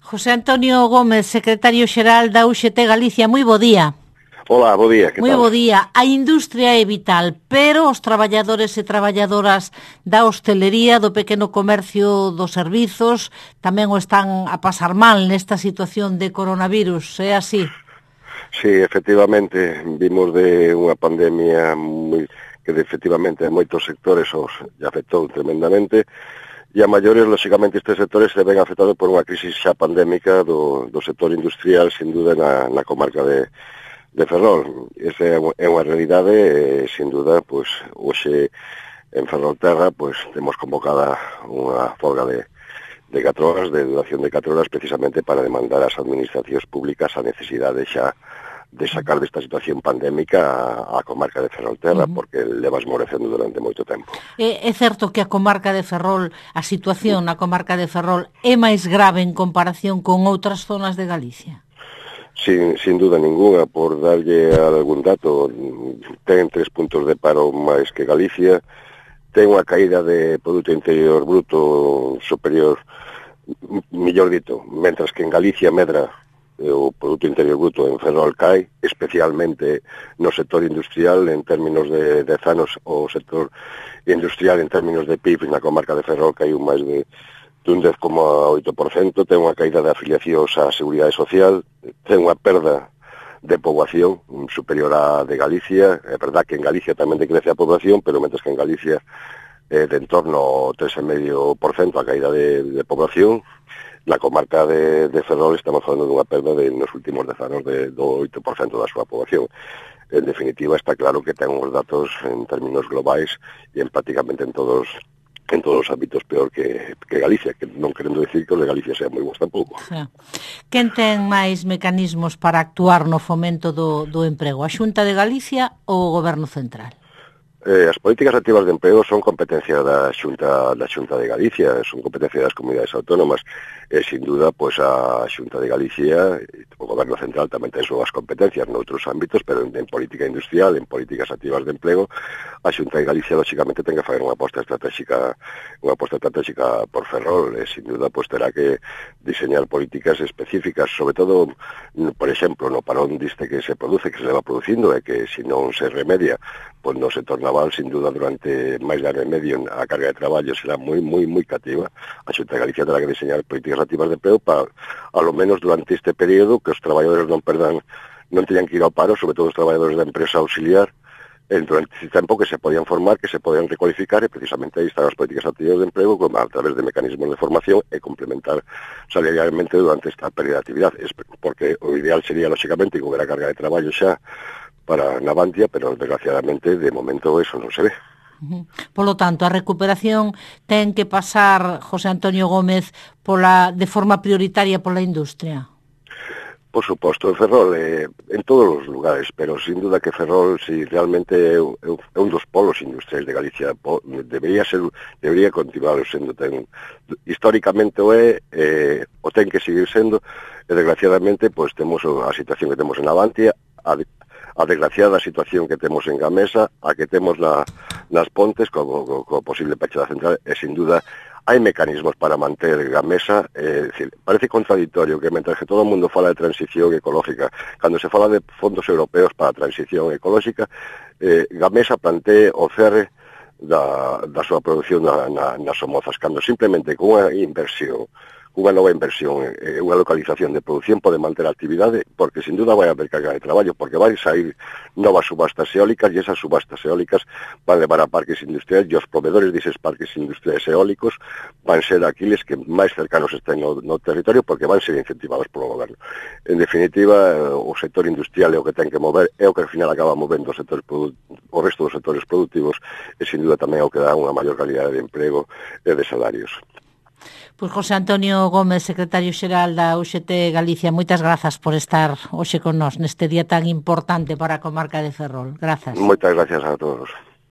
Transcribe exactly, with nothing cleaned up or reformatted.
José Antonio Gómez, secretario xeral da U X T Galicia, moi bo día. Hola, bo día, que Moi tal? bo día. A industria é vital, pero os traballadores e traballadoras da hostelería, do pequeno comercio, dos servizos, tamén o están a pasar mal nesta situación de coronavirus, é así? Sí, efectivamente, vimos de unha pandemia moi, que de, efectivamente a moitos sectores os afectou tremendamente, e a maiores, lóxicamente, estes sectores se ven afectados por unha crisis xa pandémica do, do sector industrial, sin duda, na, na comarca de de Ferrol. Esa é unha realidade, e, sin duda, pois, hoxe en Ferrolterra, pois, temos convocada unha folga de, de catro horas, de duración de catro horas, precisamente para demandar ás administracións públicas a necesidade xa de sacar desta situación pandémica a, a comarca de Ferrolterra, uh-huh. porque leva esmorecendo durante moito tempo. É, é certo que a comarca de Ferrol, a situación na comarca de Ferrol é máis grave en comparación con outras zonas de Galicia? Sin, sin duda ninguna, por darlle algún dato, ten tres puntos de paro máis que Galicia, ten unha caída de Produto Interior Bruto superior, millor dito, mentras que en Galicia medra o Produto Interior Bruto, en Ferrol cae, especialmente no sector industrial, en términos de, de anos, o sector industrial en términos de P I B na comarca de Ferrol caiu máis de dun dez coma oito por cento, ten unha caída de afiliacións á Seguridade Social, ten unha perda de poboación superior á de Galicia. É verdad que en Galicia tamén decrece a poboación, pero mentres que en Galicia é de en torno ao tres coma cinco por cento a caída de, de poboación, na comarca de, de Ferrol estamos falando dunha perda de, nos últimos dez anos de, do oito por cento da súa poboación. En definitiva, está claro que ten uns datos en términos globais e en prácticamente en todos en todos os ámbitos peor que, que Galicia, que non querendo decir que os de Galicia sean moi bons tampouco. Sí. Quen ten máis mecanismos para actuar no fomento do, do emprego? A Xunta de Galicia ou o Goberno Central? Eh, as políticas activas de emprego son competencia da Xunta da Xunta de Galicia, son competencia das comunidades autónomas, e sin duda, pois a Xunta de Galicia, o Goberno Central tamén ten súas competencias noutros ámbitos, pero en, en política industrial, en políticas activas de emprego, a Xunta de Galicia, lóxicamente, ten que fazer unha aposta estratégica, unha aposta estratégica por Ferrol, e sin duda, pois terá que diseñar políticas específicas, sobre todo, por exemplo, no parón diste que se produce, que se leva producindo, e que se non se remedia, pois no sector naval, sin duda, durante máis de ano e medio, a carga de traballo será moi, moi, moi cativa. A Xunta de Galicia terá que diseñar políticas activas de emprego para, a lo menos durante este período, que os traballadores non perdan, non teñan que ir ao paro, sobre todo os traballadores da empresa auxiliar, en durante ese tempo que se podían formar, que se podían recualificar, e precisamente aí están as políticas activas de emprego como a través de mecanismos de formación e complementar salarialmente durante esta pérdida de actividad, porque o ideal sería, lóxicamente, que houbera carga de traballo xa para Navantia, pero desgraciadamente de momento eso non se ve. Polo tanto, a recuperación ten que pasar, José Antonio Gómez, pola, de forma prioritaria pola industria? Por suposto, en Ferrol, eh, en todos os lugares, pero sin duda que Ferrol, si realmente é, é un dos polos industriais de Galicia, po, debería ser, debería continuar sendo, ten, históricamente o é, eh, o ten que seguir sendo, e desgraciadamente, pois temos a situación que temos en Navantia, a a desgraciada situación que temos en Gamesa, a que temos na, nas Pontes, como, como, como posible peche da central, e sin duda hai mecanismos para manter Gamesa. É dicir, parece contradictorio que mentre que todo o mundo fala de transición ecológica, cando se fala de fondos europeos para a transición ecológica, eh, Gamesa plantee o cerre da, da súa produción na, na, nas Somozas, cando simplemente con unha inversión, unha nova inversión, eh, unha localización de produción pode manter a actividade, porque sin duda vai haber carga de traballo, porque vai sair novas subastas eólicas, e esas subastas eólicas van levar a parques industriais, e os proveedores deses parques industriais eólicos van ser aqueles que máis cercanos estén no, no territorio, porque van ser incentivados polo goberno. En definitiva, o sector industrial é o que ten que mover, é o que al final acaba movendo o, sector, o resto dos sectores productivos, e sin duda tamén é o que dá unha maior calidad de emprego e de salarios. Pois José Antonio Gómez, secretario xeral da U X T Galicia, moitas grazas por estar hoxe con nós neste día tan importante para a comarca de Ferrol. Grazas. Moitas gracias a todos.